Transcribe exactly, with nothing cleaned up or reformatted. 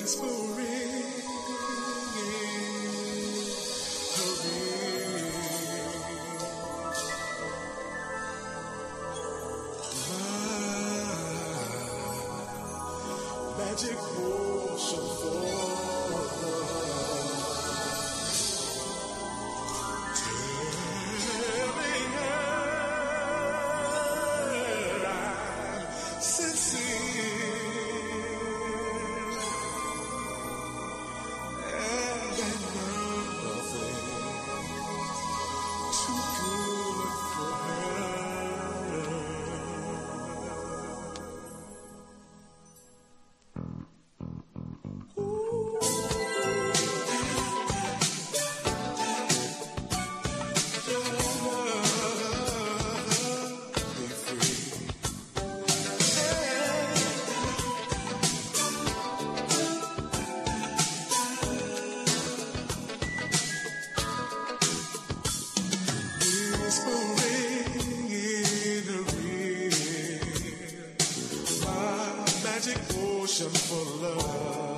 Magic potion for telling her I'm sincere and that nothing too good for her. Magic potion for love.